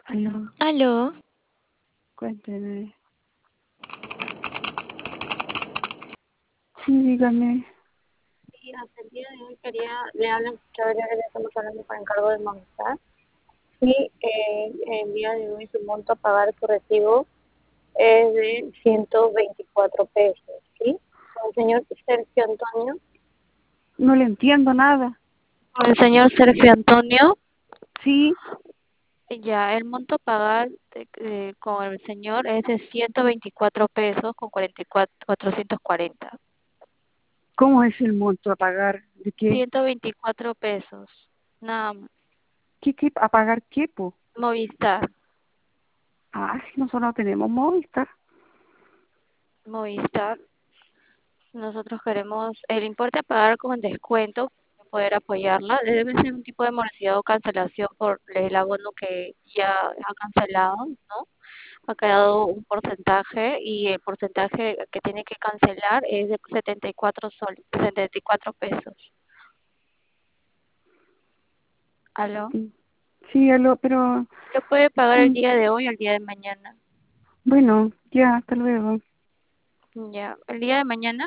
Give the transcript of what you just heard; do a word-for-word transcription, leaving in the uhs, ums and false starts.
Aló, Aló, cuénteme. Sí, dígame. sí, hasta el día de hoy quería, le hablan, que ahora ya estamos hablando por encargo de Movistar. Y eh, el día de hoy su monto a pagar su recibo es de ciento veinticuatro pesos, ¿sí? Con el señor Sergio Antonio. No le entiendo nada. Con el señor Sergio Antonio, Sí, ya el monto a pagar de- de- con el señor es de ciento veinticuatro pesos con cuarenta y cuatro, cuatrocientos cuarenta. ¿cómo es el monto a pagar? ¿De qué? ciento veinticuatro pesos, nada más. ¿Qué, qué? ¿A pagar qué, po? Movistar, Ah, si nosotros no tenemos Movistar. Movistar. Nosotros queremos el importe a pagar con descuento para poder apoyarla. Debe ser un tipo de morosidad o cancelación por el abono que ya ha cancelado, ¿no? Ha quedado un porcentaje y el porcentaje que tiene que cancelar es de setenta y cuatro sol, setenta y cuatro pesos. ¿Aló? Mm, sí, aló, pero... Lo puede pagar el ¿cómo? día de hoy o el día de mañana. Bueno, ya, hasta luego. Ya, el día de mañana